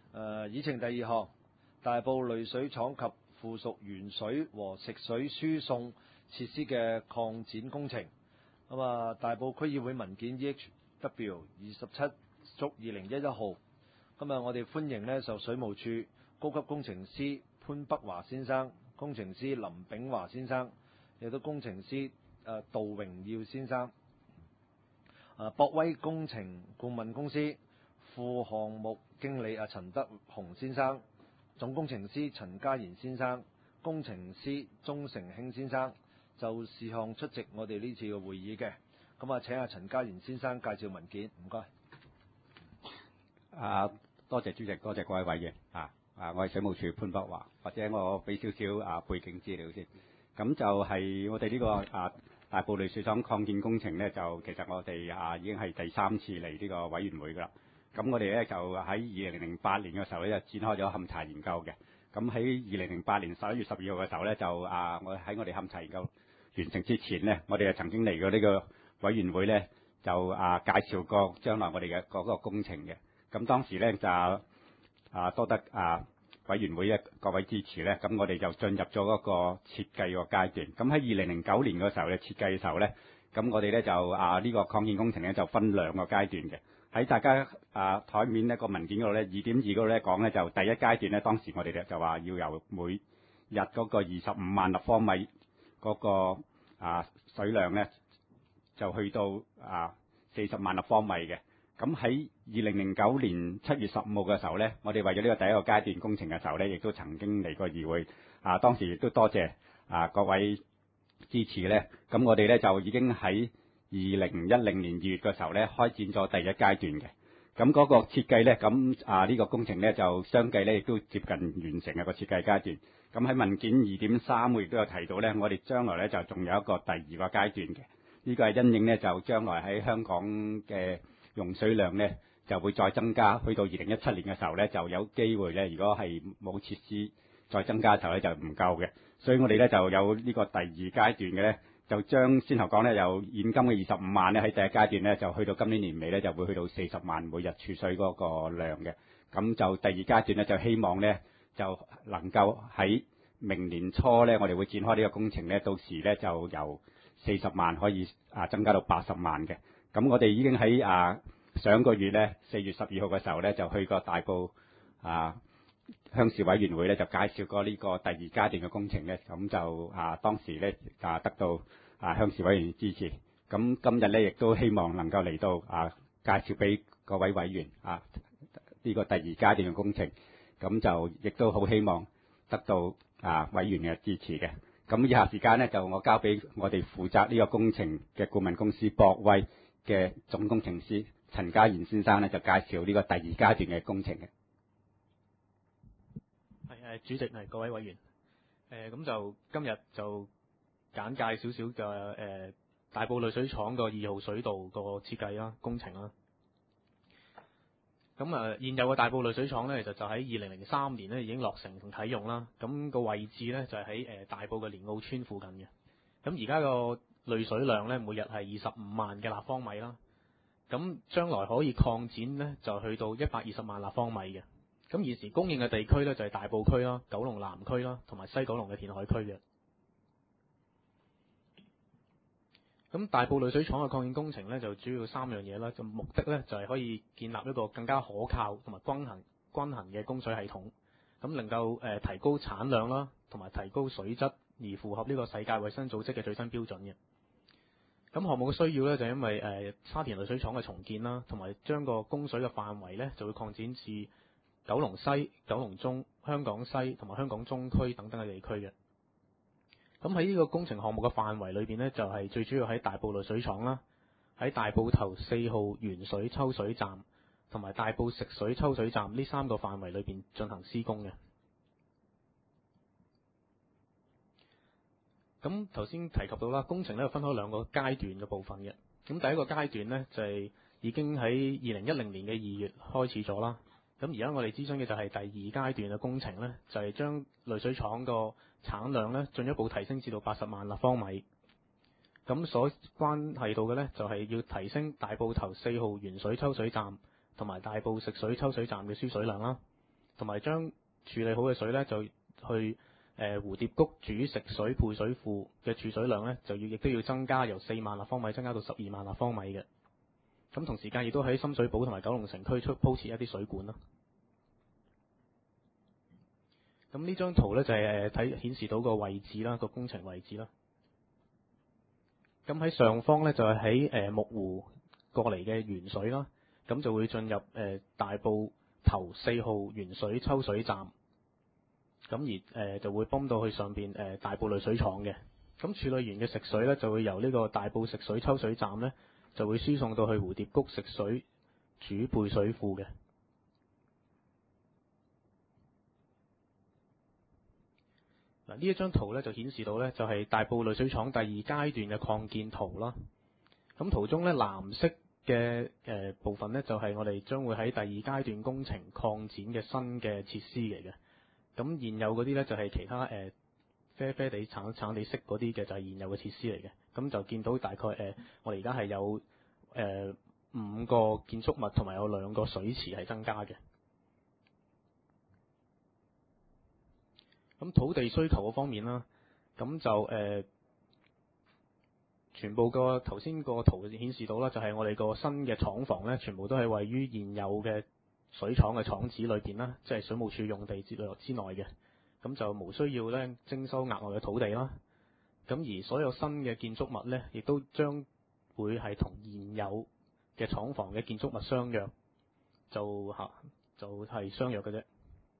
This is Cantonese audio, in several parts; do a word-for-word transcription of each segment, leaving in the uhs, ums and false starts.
誒，議程第二項，大埔濾水廠及附屬原水和食水輸送設施嘅擴展工程。咁啊，大埔區議會文件 E H W 二十七足二零一一號。今日我哋歡迎呢受水務署高級工程師潘北華先生、工程師林炳華先生，亦都工程師誒杜榮耀先生。誒，博威工程顧問公司副項目經理阿陳德雄先生，總工程師陳家賢先生，工程師鐘成興先生就事項出席我哋呢次嘅會議嘅。咁啊，請阿陳家賢先生介紹文件，唔該。 啊，多謝主席，多謝各位委員啊。啊，我係水務署潘北華，或者我俾少少啊背景資料先。咁就係我哋呢、這個啊大埔濾水廠擴建工程呢，就其實我哋啊已經係第三次嚟呢個委員會㗎啦。咁我哋咧就喺二零零八年嘅時候咧就展開咗勘查研究嘅。咁喺二零零八年十一月十二號嘅時候咧就啊我喺我哋勘查研究完成之前呢，我哋就曾經嚟過呢個委員會咧就啊介紹過將來我哋嘅嗰個工程嘅。咁當時咧就啊多得啊委員會嘅各位支持咧，咁我哋就進入咗嗰個設計個階段。咁喺二零零九年嘅時候咧設計嘅時候咧，咁我哋咧就啊呢個擴建工程咧就分兩個階段嘅。喺大家啊台面呢個文件嗰度咧，二點二嗰度咧講咧就第一階段咧，當時我哋咧就話要由每日嗰個二十五萬立方米嗰個啊水量咧，就去到啊四十萬立方米嘅。咁喺二零零九年七月十五號嘅時候咧，我哋為咗呢個第一個階段工程嘅時候咧，亦都曾經嚟過議會啊，當時亦都多謝啊各位支持咧。咁我哋咧就已經喺二零一零年二月嘅時候咧，開展咗第一階段嘅。咁嗰個設計咧，咁啊呢個工程咧就相繼咧亦都接近完成嘅個設計階段。咁喺文件二點三我亦都有提到咧，我哋將來咧就仲有一個第二個階段嘅。呢個係因應咧就將來喺香港嘅用水量咧就會再增加，去到二零一七年嘅時候咧就有機會咧，如果係冇設施再增加嘅時候咧就唔夠嘅。所以我哋咧就有呢個第二階段嘅咧。就將先頭講咧，由現金嘅二十五萬咧，喺第一階段咧，就去到今年年尾咧，就會去到四十萬每日儲水嗰個量嘅。咁就第二階段咧，就希望咧，就能夠喺明年初咧，我哋會展開呢個工程咧，到時咧就由四十萬可以啊增加到八十萬嘅。咁我哋已經喺啊上個月咧，四月十二號嘅時候咧，就去過大埔啊鄉事委員會咧，就介紹過呢個第二階段嘅工程咧，咁就啊當時咧啊得到啊鄉事委員支持。咁今日咧亦都希望能夠嚟到啊介紹俾各位委員啊呢個第二階段嘅工程，咁就亦都好希望得到啊委員嘅支持嘅。咁以下時間咧就我交俾我哋負責呢個工程嘅顧問公司博威嘅總工程師陳家賢先生咧，就介紹呢個第二階段嘅工程嘅。 係誒，主席係各位委員，誒咁就今日就簡介少少嘅誒大埔濾水廠個二號水道個設計啦、工程啦。咁啊，現有嘅大埔濾水廠咧，其實就喺二零零三年咧已經落成同啟用啦。咁個位置咧就係喺誒大埔嘅蓮澳村附近嘅。咁而家個濾水量咧每日係二十五萬嘅立方米啦。咁將來可以擴展咧就去到一百二十萬立方米嘅。咁現時供應嘅地區咧就係大埔區啦、九龍南區啦，同埋西九龍嘅填海區嘅。咁大埔濾水廠嘅擴建工程咧就主要三樣嘢啦，就目的咧就係可以建立一個更加可靠同埋均衡均衡嘅供水系統，咁能夠誒提高產量啦，同埋提高水質，而符合呢個世界衛生組織嘅最新標準嘅。咁項目嘅需要咧就因為誒沙田濾水廠嘅重建啦，同埋將個供水嘅範圍咧就會擴展至九龍西、九龍中、香港西同埋香港中區等等嘅地區嘅。咁喺呢個工程項目嘅範圍裏邊呢，就係最主要喺大埔濾水廠啦，喺大埔頭四號原水抽水站同埋大埔食水抽水站呢三個範圍裏邊進行施工嘅。咁頭先提及到啦，工程咧分開兩個階段嘅部分嘅。咁第一個階段呢，就係已經喺二零一零年嘅二月開始咗啦。咁而家我哋諮詢嘅就係第二階段嘅工程呢，就係將濾水廠個產量呢進一步提升至到八十萬立方米。咁所關係到嘅呢，就係要提升大埔頭四號原水抽水站同埋大埔食水抽水站嘅輸水量啦。 同埋將處理好嘅水咧就去誒、呃、蝴蝶谷主食水配水庫嘅儲水量咧就要亦都要增加，由四萬立方米增加到十二萬立方米嘅。咁同時間亦都喺深水埗同埋九龍城區出鋪設一啲水管啦。咁呢張圖咧就係誒睇顯示到個位置啦，個工程位置啦。咁喺上方咧就係喺誒木湖過嚟嘅原水啦，咁就會進入誒、呃、大埔頭四號原水抽水站，咁而誒、呃、就會泵到去上邊誒、呃、大埔濾水廠嘅。咁處理完嘅食水咧就會由呢個大埔食水抽水站咧就會輸送到去蝴蝶谷食水主配水庫嘅。嗱，呢一張圖咧就顯示到咧就係大埔濾水廠第二階段嘅擴建圖啦。咁圖中咧藍色嘅誒、呃、部分咧就係、是、我哋將會喺第二階段工程擴展嘅新嘅設施嚟嘅。咁現有嗰啲咧就係、是、其他誒、呃、啡啡地橙橙地色嗰啲嘅就係現有嘅設施嚟嘅。咁就見到大概誒、呃、我哋而家係有誒、呃、五個建築物同埋有兩個水池係增加嘅。咁土地需求嗰方面啦，咁就誒、呃、全部個頭先個圖顯示到啦，就係我哋個新嘅廠房咧，全部都係位於現有嘅水廠嘅廠址裏邊啦，即係水務署用地之內之內嘅，咁就無需要咧徵收額外嘅土地啦。咁而所有新嘅建築物咧，亦都將會係同現有嘅廠房嘅建築物相約，就嚇就係、是、相約嘅啫。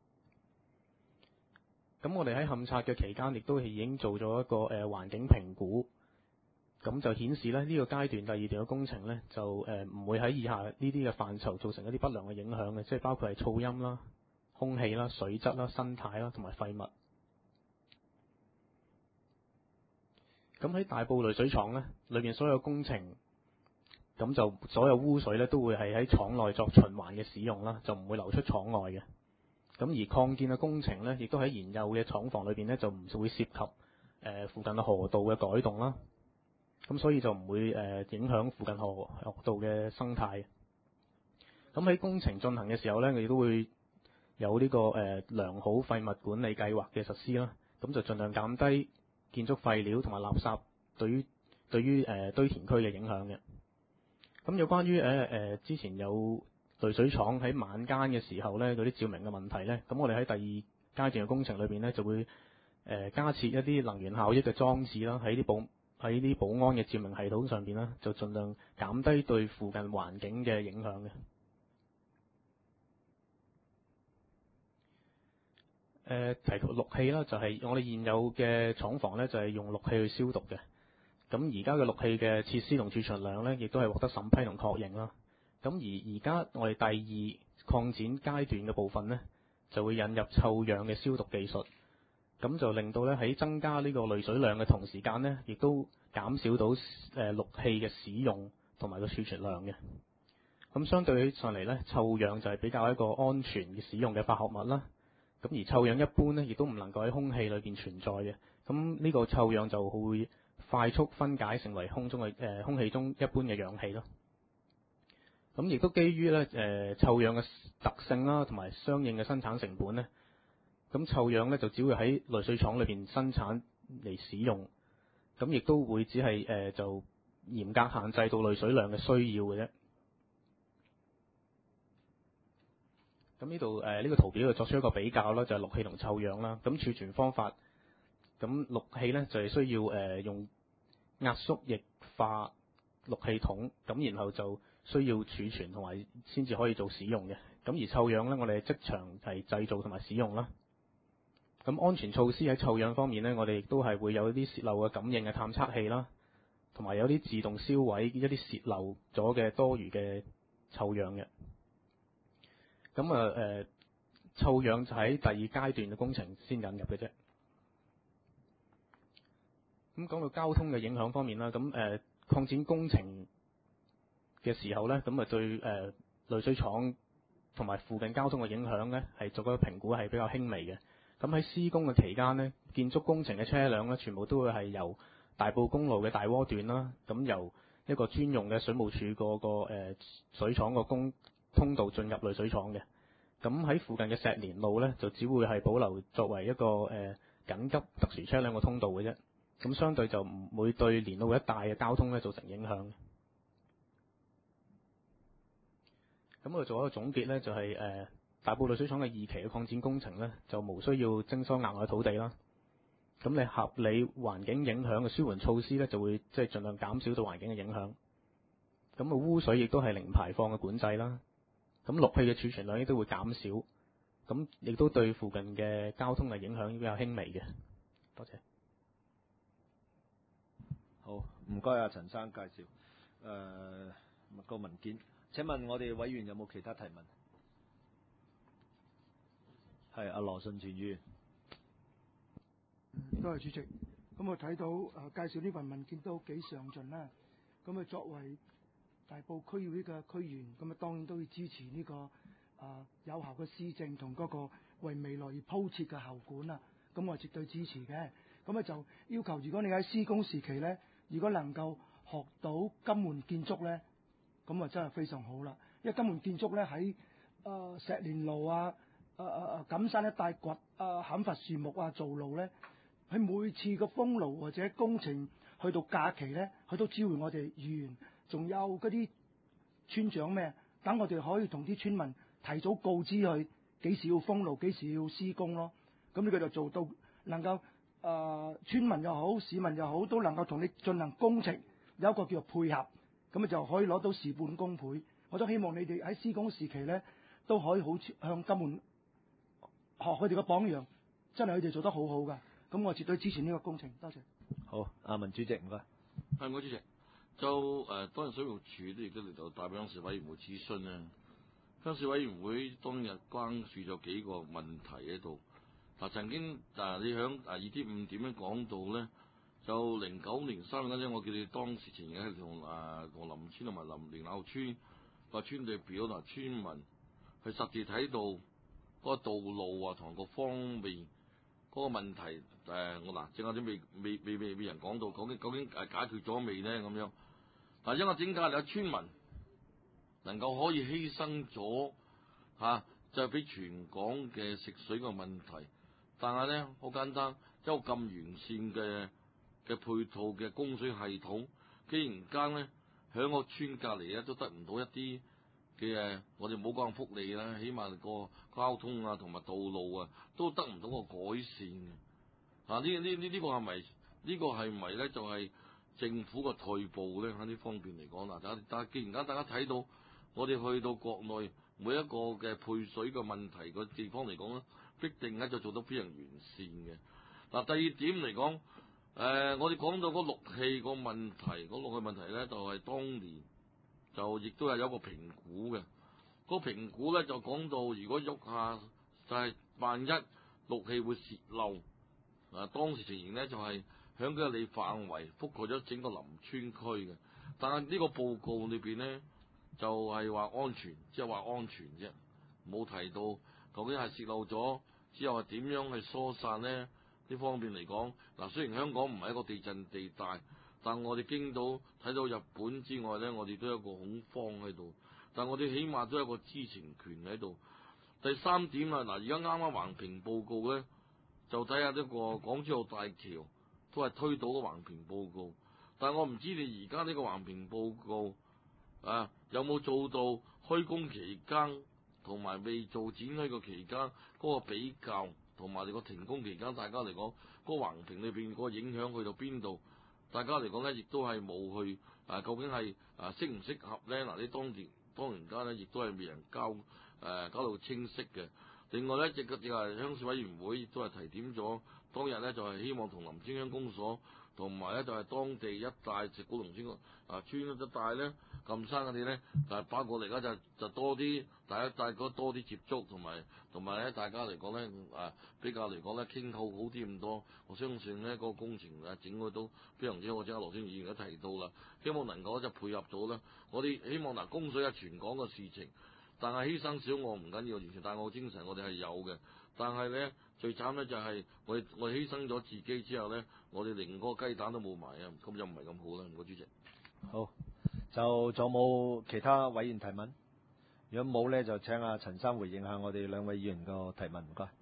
咁我哋喺勘測嘅期間，亦都係已經做咗一個誒、呃、環境評估，咁就顯示咧呢、這個階段第二段嘅工程咧，就誒唔、呃、會喺以下呢啲嘅範疇造成一啲不良嘅影響嘅，即係包括係噪音啦、空氣啦、水質啦、生態啦同埋廢物。咁喺大埔濾水廠咧，裏邊所有工程，咁就所有污水咧都會係喺廠內作循環嘅使用啦，就唔會流出廠外嘅。咁而擴建嘅工程咧，亦都喺現有嘅廠房裏邊咧，就唔會涉及誒、呃、附近嘅河道嘅改動啦。咁所以就唔會誒、呃、影響附近河河道嘅生態。咁喺工程進行嘅時候咧，我哋都會有呢、這個誒、呃、良好廢物管理計劃嘅實施啦。咁就盡量減低建築廢料同埋垃圾對於對於誒、呃、堆填區嘅影響嘅。咁有關於誒誒之前有濾水廠喺晚間嘅時候咧，嗰啲照明嘅問題咧，咁我哋喺第二階段嘅工程裏邊咧，就會誒、呃、加設一啲能源效益嘅裝置啦，喺啲保喺啲保安嘅照明系統上邊啦，就盡量減低對附近環境嘅影響嘅。誒、呃、提及氯氣啦，就係、是、我哋現有嘅廠房咧，就係、是、用氯氣去消毒嘅。咁而家嘅氯氣嘅設施同儲存量咧，亦都係獲得審批同確認啦。咁而而家我哋第二擴展階段嘅部分呢，就會引入臭氧嘅消毒技術，咁就令到咧喺增加呢個濾水量嘅同時間呢，亦都減少到誒氯氣嘅使用同埋個儲存量嘅。咁相對起上嚟呢，臭氧就係比較一個安全嘅使用嘅化學物啦。咁而臭氧一般呢，亦都唔能夠喺空氣裏邊存在嘅。咁呢個臭氧就會快速分解成為空中嘅誒、呃、空氣中一般嘅氧氣咯。咁亦都基於咧誒臭氧嘅特性啦，同埋相應嘅生產成本咧，咁臭氧咧就只會喺濾水廠裏邊生產嚟使用，咁亦都會只係誒、呃、就嚴格限制到濾水量嘅需要嘅啫。咁呢度誒呢個圖表就作出一個比較啦，就係氯氣同臭氧啦。咁儲存方法，咁氯氣咧就係、是、需要誒、呃、用壓縮液化氯氣筒，咁然後就需要儲存同埋先至可以做使用嘅。咁而臭氧咧，我哋即場係製造同埋使用啦。咁安全措施喺臭氧方面咧，我哋亦都係會有一啲洩漏嘅感應嘅探測器啦，同埋有啲自動銷毀一啲洩漏咗嘅多餘嘅臭氧嘅。咁啊誒，臭氧就喺第二階段嘅工程先引入嘅啫。咁講到交通嘅影響方面啦，咁誒擴展工程嘅時候咧，咁啊對誒濾水廠同埋附近交通嘅影響咧，係做個評估係比較輕微嘅。咁喺施工嘅期間呢，建築工程嘅車輛咧，全部都會係由大埔公路嘅大窩段啦，咁由一個專用嘅水務署個個誒水廠個公通道進入濾水廠嘅。 咁喺附近嘅石連路咧，就只會係保留作為一個誒、呃、緊急特殊車輛嘅通道嘅啫。咁相對就唔會對連路一帶嘅交通咧造成影響。咁我做一個總結咧，就係、是、誒、呃、大埔濾水廠嘅二期嘅擴展工程咧，就無需要徵收額外土地啦。咁你合理環境影響嘅舒緩措施咧，就會即係盡量減少對環境嘅影響。咁啊污水亦都係零排放嘅管制啦。咁氯氣嘅儲存量亦都會減少。咁亦都對附近嘅交通嘅影響比較輕微嘅。多謝。 好，唔該啊，陳生介紹誒、呃那個文件。請問我哋委員有冇其他提問？係阿羅順全議員。 多謝主席。咁我睇到誒、呃、介紹呢份文件都幾上進啦。咁啊作為大埔區議會嘅區員，咁啊當然都要支持呢、這個啊、呃、有效嘅施政同嗰個為未來而鋪設嘅喉管啦。咁我係絕對支持嘅。咁啊就要求，如果你喺施工時期咧，如果能夠學到金門建築咧，咁啊真係非常好啦。因為金門建築咧喺誒石連路啊、誒誒誒錦山一帶掘啊砍伐樹木啊做路咧，喺每次個封路或者工程去到假期咧，佢都召喚我哋議員，仲有嗰啲村長咩，等我哋可以同啲村民提早告知佢幾時要封路、幾時要施工咯。咁呢個就做到能夠誒、呃、村民又好、市民又好，都能夠同你進行工程，有一個叫做配合，咁啊就可以攞到事半功倍。我都希望你哋喺施工時期咧，都可以好向金門學佢哋嘅榜樣，真係佢哋做得好好㗎。咁我絕對支持呢個工程，多謝。 好，阿文主席唔該。 係，唔該主席。就誒、呃，當日水務署都亦都嚟到代表鄉事委員會諮詢咧。鄉事委員會當日關注咗幾個問題喺度。嗱、啊，曾經誒、啊、你響誒二點五點樣講到咧，就零九年三月嗰陣，我叫你當時前日係同誒同林村同埋林連坳村個村代表同埋村民去實地睇到嗰個道路啊同個方面嗰個問題誒，我嗱正話啲未未未未未人講到，究竟究竟誒解決咗未咧咁樣？嗱，因為點解有村民能夠可以犧牲咗嚇、啊，就係、是、俾全港嘅食水嘅問題，但係咧好簡單，一個咁完善嘅嘅配套嘅供水系統，既然間咧響個村隔離咧都得唔到一啲嘅誒，我哋冇講福利啦，起碼個交通啊同埋道路啊都得唔到個改善嘅。啊，呢呢呢呢個係咪呢個係咪咧就係、是？政府嘅退步咧喺呢方面嚟講，嗱，大家但係既然間大家睇到，我哋去到國內每一個嘅配水嘅問題個地方嚟講咧，必定咧就做得非常完善嘅。嗱，第二點嚟講，誒、呃，我哋講到嗰氯氣個問題，嗰氯氣問題咧就係、是、當年就亦都係有一個評估嘅。嗰、那個評估咧就講到，如果喐下就係、是、萬一氯氣會泄漏，啊，當時情形咧就係、是。響佢嘅範圍覆蓋咗整個林村區嘅，但係呢個報告裏邊咧就係、是、話安全，即係話安全啫，冇提到究竟係泄漏咗之後係點樣去疏散咧？呢方面嚟講，嗱，雖然香港唔係一個地震地帶，但我哋經到睇到日本之外咧，我哋都有一個恐慌喺度，但我哋起碼都有一個知情權喺度。第三點啊，嗱，而家啱啱橫評報告咧，就睇下呢個港珠澳大橋。都係推倒個橫評報告，但係我唔知你而家呢個橫評報告啊有冇做到開工期間同埋未做展開個期間嗰個比較，同埋你個停工期間大家嚟講嗰個橫評裏邊嗰個影響去到邊度？大家嚟講咧，亦都係冇去啊，究竟係啊適唔適合咧？嗱，你當年當年間咧，亦都係未人交誒、啊、交到清晰嘅。另外咧，亦個亦係鄉事委員會亦都係提點咗。當日咧就係、是、希望同林村鄉公所同埋咧就係、是、當地一帶石鼓龍村個啊村一帶咧咁山嗰啲咧，就係包括嚟家就就多啲大家大家多啲接觸，同埋同埋咧大家嚟講咧啊比較嚟講咧傾好好啲咁多。我相信咧嗰、那個工程啊整佢都非常之好，即係羅先議員都提到啦，希望能夠就配合到啦。我哋希望嗱供水係全港嘅事情，但係犧牲小我唔緊要，完全大我精神我哋係有嘅，但係咧。最慘咧就係我我犧牲咗自己之後咧，我哋連個雞蛋都冇埋啊！咁就唔係咁好啦，唔該主席。 好，就仲有冇其他委員提問？ 如果冇咧，就請阿陳生回應下我哋兩位議員個提問，唔該。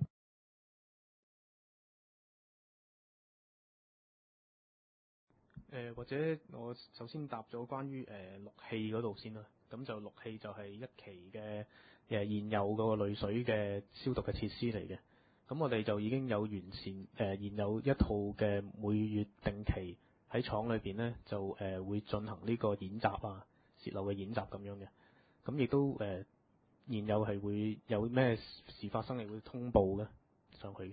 誒、呃、或者我首先答咗關於誒氯氣嗰度先啦。咁就氯氣就係一期嘅誒現有嗰個濾水嘅消毒嘅設施嚟嘅。咁我哋就已經有完善誒、呃、現有一套嘅每月定期喺廠裏邊咧，就誒、呃、會進行呢個演習啊、泄漏嘅演習咁樣嘅。咁亦都誒、呃、現有係會有咩事發生，係會通報嘅上去嘅。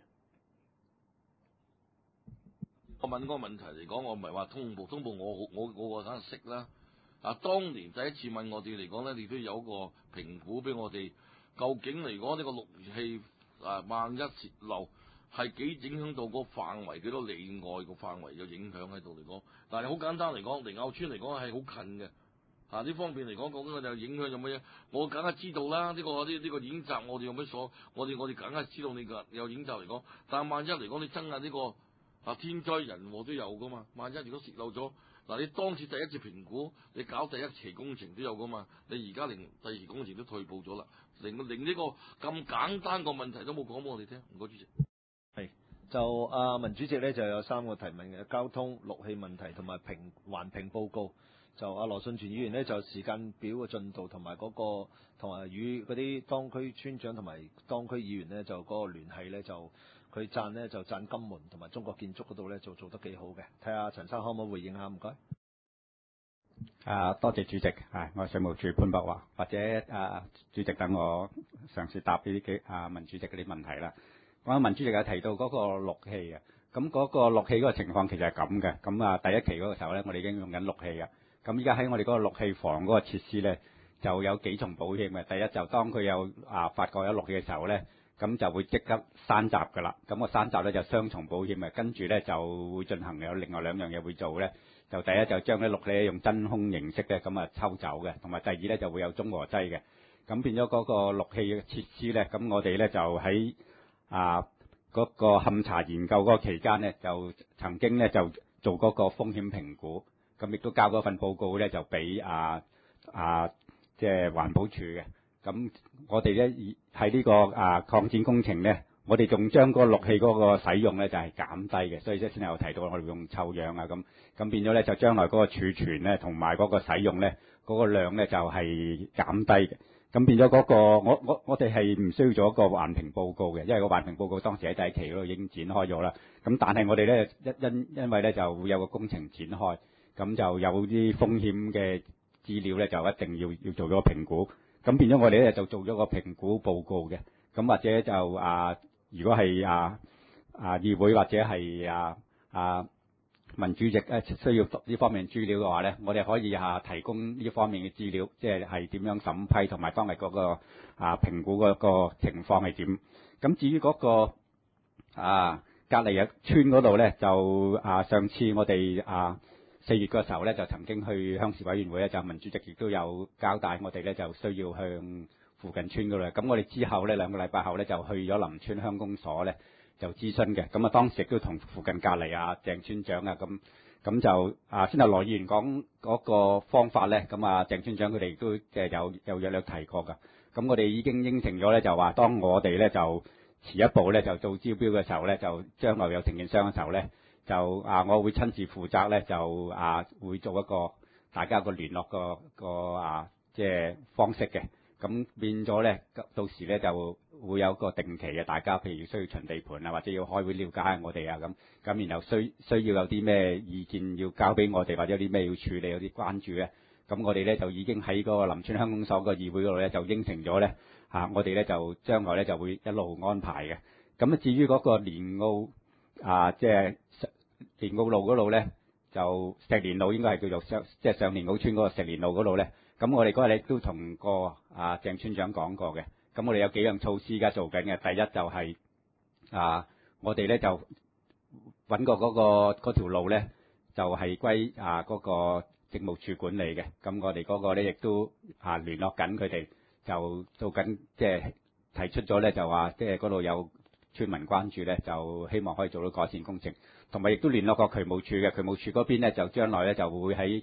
我問個問題嚟講，我唔係話通報，通報我我我我梗係識啦。啊，當年第一次問我哋嚟講咧，你都有個評估俾我哋，究竟嚟講呢個氯氣啊，萬一泄漏係幾影響到個範圍，幾多里外個範圍有影響喺度嚟講。但係好簡單嚟講，靈坳村嚟講係好近嘅。啊，呢方面嚟講，講緊就影響有乜嘢？我梗係知道啦。呢、這個呢呢、這個演習，我哋有乜所？我哋我哋梗係知道你個有演習嚟講。但係萬一嚟講，你真係呢個。啊！天災人禍都有噶嘛？萬一如果泄漏咗，嗱你當次第一次評估，你搞第一期工程都有噶嘛？你而家連第二期工程都退步咗啦，令令呢個咁簡單個問題都冇講俾我哋聽。唔該，主席。 係就阿文主席咧就有三個提問嘅，交通、氯氣問題同埋評環評報告。就阿羅信全議員呢，就時間表嘅進度同埋嗰個同埋與嗰啲當區村長同埋當區議員呢，就嗰個聯繫咧就。佢讚呢就讚金門同埋中國建築嗰度咧就做得幾好嘅，睇下陳生可唔可以回應下？唔該。 啊，多謝主席，啊，我係水務署潘博華，或者啊主席等我嘗試答呢啲幾啊文主席嗰啲問題啦。我文主席有提到嗰個氯氣嘅，咁嗰個氯氣嗰個情況其實係咁嘅，咁啊第一期嗰個時候咧，我哋已經用緊氯氣嘅，咁依家喺我哋嗰個氯氣房嗰個設施咧就有幾重保險嘅。第一就當佢有啊發覺有氯氣嘅時候咧。咁就會即刻閂閘㗎啦。咁個閂閘咧就雙重保險嘅，跟住咧就會進行有另外兩樣嘢會做咧。就第一就將啲氯氣用真空形式嘅咁啊抽走嘅，同埋第二咧就會有中和劑嘅。咁變咗嗰個氯氣嘅設施咧，咁我哋咧就喺啊嗰個勘查研究嗰個期間咧，就曾經咧就做嗰個風險評估，咁亦都交嗰份報告咧就俾啊啊即係環保署嘅。咁我哋咧喺呢個啊擴展工程咧，我哋仲將嗰個氯氣嗰個使用咧就係減低嘅，所以即係先有提到我哋用臭氧啊咁，咁變咗咧就將來嗰個儲存咧同埋嗰個使用咧嗰個量咧就係減低嘅，咁變咗嗰個我我我哋係唔需要做一個環評報告嘅，因為個環評報告當時喺第一期嗰度已經展開咗啦，咁但係我哋咧因因因為咧就會有個工程展開，咁就有啲風險嘅資料咧就一定要要做咗個評估。咁變咗我哋咧就做咗個評估報告嘅，咁或者就啊，如果係啊啊議會或者係啊啊民主席咧需要呢方面資料嘅話咧，我哋可以啊提供呢方面嘅資料，即係係點樣審批同埋當日嗰個啊評估嗰個情況係點。咁至於嗰個啊隔離嘅村嗰度咧，就啊上次我哋啊。四月嗰時候咧，就曾經去鄉事委員會咧，就民主席亦都有交代我哋咧，就需要向附近村嗰度。咁我哋之後咧兩個禮拜後咧，就去咗林村鄉公所咧，就諮詢嘅。咁啊當時亦都同附近隔離啊鄭村長啊咁，咁就啊先頭羅議員講嗰個方法咧，咁啊鄭村長佢哋亦都即係有有約略提過㗎。咁我哋已經應承咗咧，就話當我哋咧就遲一步咧就做招標嘅時候咧，就將來有承建商嘅時候咧。就啊，我會親自負責咧，就啊會做一個大家個聯絡個個啊即係方式嘅，咁變咗咧，到時咧就會有個定期嘅，大家譬如需要巡地盤啊，或者要開會了解下我哋啊咁，咁然後需需要有啲咩意見要交俾我哋，或者有啲咩要處理，有啲關注咧，咁我哋咧就已經喺嗰個林村鄉公所個議會嗰度咧就應承咗咧，嚇我哋咧就將來咧就會一路安排嘅。咁啊至於嗰個蓮澳啊即係。蓮澳路嗰度咧，就石蓮路應該係叫做上，即係上蓮澳村嗰個石蓮路嗰度咧。咁我哋嗰日咧都同個啊鄭村長講過嘅。咁我哋有幾樣措施而家做緊嘅。第一就係、是、啊，我哋咧就揾個嗰個嗰條路咧，就係、是、歸啊嗰、那個政務處管理嘅。咁我哋嗰個咧亦都啊聯絡緊佢哋，就做緊即係提出咗咧，就話即係嗰度有村民關注咧，就希望可以做到改善工程。同埋亦都聯絡過渠務處嘅，渠務處嗰邊咧就將來咧就會喺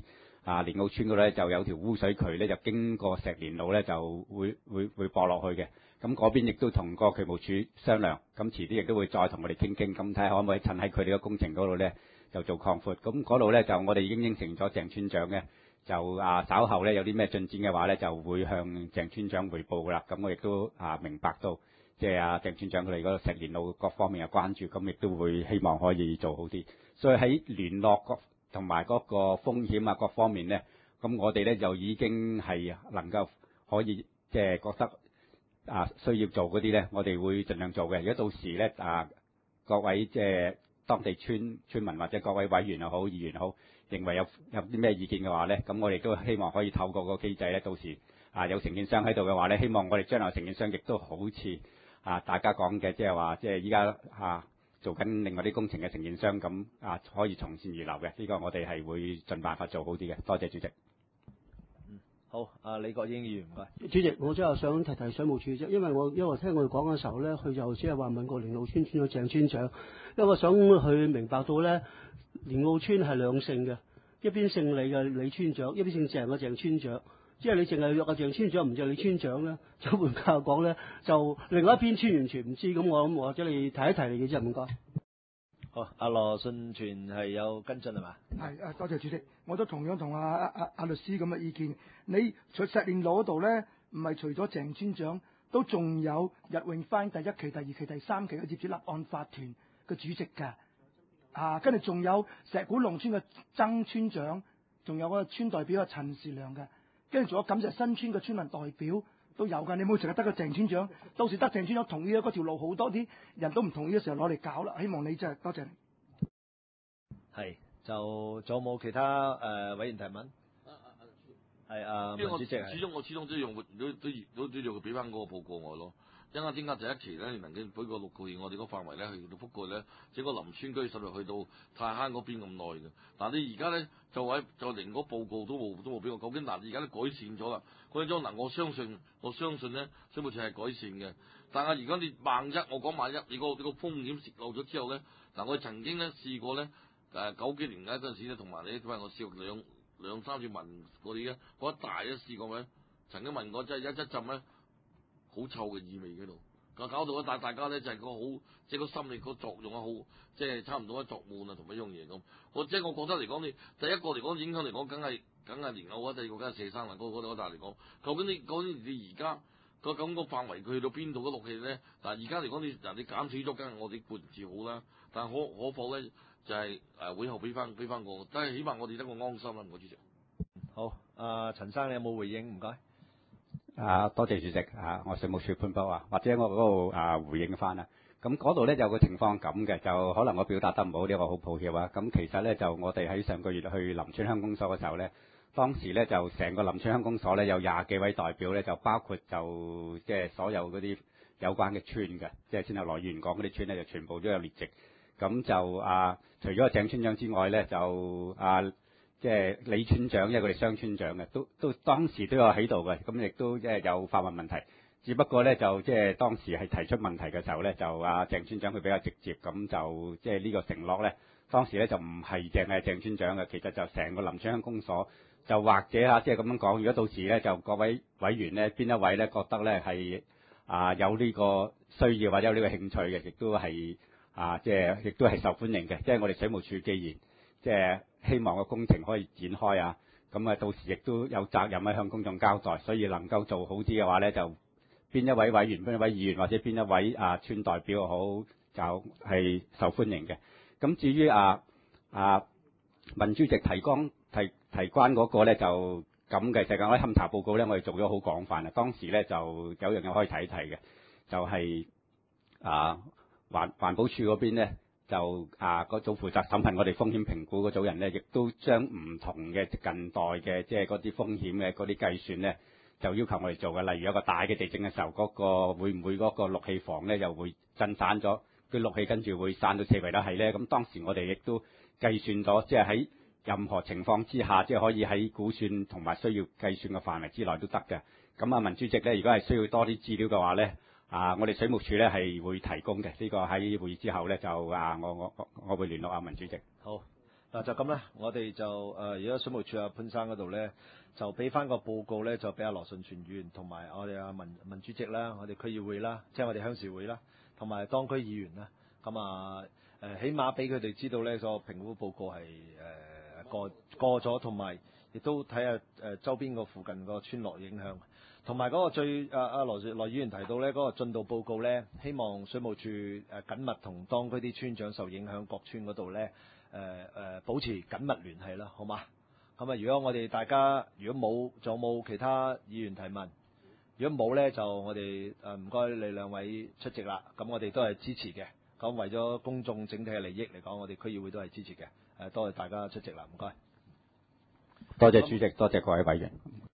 啊蓮澳村嗰度咧就有條污水渠咧就經過石蓮路咧就會會會駁落去嘅。咁嗰邊亦都同個渠務署商量，咁遲啲亦都會再同我哋傾傾，咁睇下可唔可以趁喺佢哋嘅工程嗰度咧就做擴闊。咁嗰度咧就我哋已經應承咗鄭村長嘅，就啊稍後咧有啲咩進展嘅話咧就會向鄭村長彙報噶啦。咁我亦都啊明白到，即係啊鄭村長佢哋嗰個石蓮路各方面嘅關注，咁亦都會希望可以做好啲。所以喺聯絡各同埋嗰個風險啊各方面咧，咁我哋咧就已經係能夠可以即係覺得啊需要做嗰啲咧，我哋會盡量做嘅。如果到時咧啊各位即係當地村村民或者各位委員又好議員又好，認為有有啲咩意見嘅話咧，咁我哋都希望可以透過個機制咧，到時啊有承建商喺度嘅話咧，希望我哋將來承建商亦都好似啊大家講嘅，即係話即係依家啊做緊另外啲工程嘅承建商咁啊，可以從善如流嘅。呢、這個我哋係會盡辦法做好啲嘅。多謝主席。 嗯，好，啊李國英議員唔該。 主席，我真係想提提水務署啫，因為我因為我聽佢講嘅時候咧，佢就只係話問過蓮澳村村長鄭村長，因為我想去明白到咧，蓮澳村係兩姓嘅，一邊姓李嘅李村長，一邊姓鄭嘅鄭村長。即係你淨係約阿鄭村長，唔約李村長咧，就換句話講咧，就另外一邊村完全唔知。咁我諗或者你提一提你嘅啫，唔該。 好，阿羅信全係有跟進係嘛？ 係啊，多謝主席。我都同樣同阿阿阿律師咁嘅意見。你除石蓮路嗰度咧，唔係除咗鄭村長，都仲有日永翻第一期、第二期、第三期嘅業主立案法團嘅主席㗎。啊，跟住仲有石鼓農村嘅曾村長，仲有嗰個村代表嘅陳時良嘅。跟住仲有錦石新村嘅村民代表都有㗎，你冇成日得個鄭村長，到時得鄭村長同意嗰條路好多啲人都唔同意嘅時候攞嚟搞啦。希望你真係多謝你。 係，就仲有冇其他誒、呃、委員提問？係啊， 因為我主席始終我始終都用都都都都要俾翻嗰個報告我咯。因為點解第一期咧能夠俾個六個月我哋個範圍咧去到覆蓋咧，整個林村區甚至去到太坑嗰邊咁耐嘅。嗱你而家咧就喺就連個報告都冇都冇俾我。究竟嗱而家都改善咗啦，改咗嗱我相信我相信咧水務署係改善嘅。但係而家你萬一我講萬一你個你個風險泄露咗之後咧，嗱我曾經咧試過咧誒九幾年嗰陣時咧，同埋你因為我試過兩兩三次問過你嘅嗰一大咧試過咩？曾經問過即係一一浸咧。好臭嘅異味嗰度，搞搞到咧，但大家咧就係、是、個好，即係個心理個作用啊，好，即係差唔多一作悶啊，同一樣嘢咁。我即係我覺得嚟講，你第一個嚟講影響嚟講，梗係梗係蓮藕啊，第二個梗係蛇山啦，嗰嗰嗰笪嚟講，究竟你究竟你而家個咁個範圍佢去到邊度嘅落氣咧？嗱，而家嚟講你嗱你減少咗，梗係我哋半字好啦，但可可否咧就係、是、誒會後俾翻俾翻個，但係起碼我哋得個安心啦，唔該主席。 好，阿、呃、陳生你有冇回應？唔該。 啊，多謝主席啊！我水務署潘博華，或者我嗰度啊回應翻啦。咁嗰度咧有個情況咁嘅，就可能我表達得唔好，呢個好抱歉啊。咁其實咧就我哋喺上個月去林村鄉公所嘅時候咧，當時咧就成個林村鄉公所咧有廿幾位代表咧，就包括就即係所有嗰啲有關嘅村嘅，即係先頭來源講嗰啲村咧就全部都有列席。咁就啊，除咗鄭村長之外咧，就啊。即係李村長，因為佢哋雙村長嘅，都都當時都有喺度嘅，咁亦都即係有發問問題。只不過咧，就即係當時係提出問題嘅時候咧，就阿鄭村長佢比較直接，咁就即係呢個承諾咧，當時咧就唔係淨係鄭村長嘅，其實就成個林村鄉公所，就或者啊，即係咁樣講，如果到時咧就各位委員咧，邊一位咧覺得咧係啊有呢個需要或者有呢個興趣嘅，亦都係啊即係亦都係受歡迎嘅。即係我哋水務署既然即係希望個工程可以展開啊，咁啊到時亦都有責任喺向公眾交代，所以能夠做好啲嘅話咧，就邊一位委員、邊一位議員或者邊一位啊村代表好，就係受歡迎嘅。咁至於啊啊文主席提綱提提關嗰個咧就咁嘅，就係我啲勘查報告咧，我哋做咗好廣泛啊。當時咧就有樣嘢可以睇一睇嘅，就係、是、啊環環保署嗰邊咧。就啊，嗰組負責審核我哋風險評估嗰組人咧，亦都將唔同嘅近代嘅即係嗰啲風險嘅嗰啲計算咧，就要求我哋做嘅。例如有個大嘅地震嘅時候，嗰、嗰個會唔會嗰個氯氣房咧又會震散咗，佢氯氣跟住會散到四圍都係咧。咁當時我哋亦都計算咗，即係喺任何情況之下，即係可以喺估算同埋需要計算嘅範圍之內都得嘅。咁啊，文主席咧，如果係需要多啲資料嘅話咧。啊！我哋水務署咧係會提供嘅，呢、這個喺會議之後咧就啊，我我我我會聯絡阿文主席。 好， 嗱就咁啦，我哋就誒而家水務署阿潘生嗰度咧，就俾翻個報告咧，就俾阿羅順全議員同埋我哋阿文文主席啦，我哋區議會啦，即係我哋鄉事會啦，同埋當區議員啦，咁啊誒，起碼俾佢哋知道咧個評估報告係誒、呃、過過咗，同埋亦都睇下誒周邊個附近個村落影響，同埋嗰個最阿阿羅羅議員提到咧嗰、那個進度報告咧，希望水務署誒緊密同當區啲村長受影響各村嗰度咧。誒誒、呃、保持緊密聯繫啦，好嘛？咁啊，如果我哋大家如果冇，仲有冇其他議員提問？如果冇咧，就我哋誒唔該你兩位出席啦。咁我哋都係支持嘅。咁為咗公眾整體嘅利益嚟講，我哋區議會都係支持嘅。誒，多謝大家出席啦，唔該。 多謝主席，多謝各位委員。